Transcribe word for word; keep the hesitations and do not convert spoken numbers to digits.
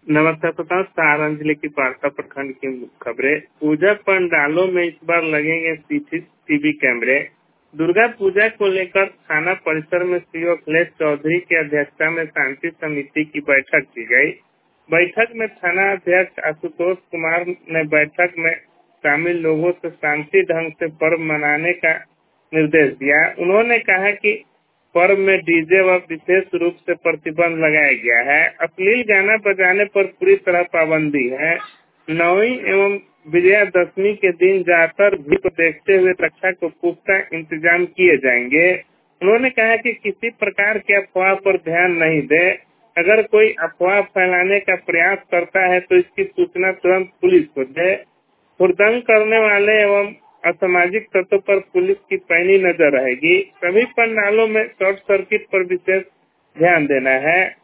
नमस्कार प्रताप, सारण जिले की पारसा प्रखंड की खबरें। पूजा पंडालों में इस बार लगेंगे सीसीटीवी कैमरे। दुर्गा पूजा को लेकर थाना परिसर में सीओ अखिलेश चौधरी की अध्यक्षता में शांति समिति की बैठक की गई। बैठक में थाना अध्यक्ष आशुतोष कुमार ने बैठक में शामिल लोगों से शांति ढंग से पर्व मनाने का निर्देश दिया। उन्होंने कहा कि पर्व में डीजे व विशेष रूप से प्रतिबंध लगाया गया है। अश्लील गाना बजाने पर पूरी तरह पाबंदी है। नौवीं एवं विजयादशमी के दिन ज्यादातर भीड़ को देखते हुए सुरक्षा को पुख्ता इंतजाम किए जाएंगे। उन्होंने कहा कि किसी प्रकार के अफवाह पर ध्यान नहीं दे। अगर कोई अफवाह फैलाने का प्रयास करता है तो इसकी सूचना तुरंत पुलिस को दे। हुड़दंग करने वाले एवं असामाजिक तत्वों पर पुलिस की पैनी नजर रहेगी। सभी पंडालों में शॉर्ट सर्किट पर विशेष ध्यान देना है।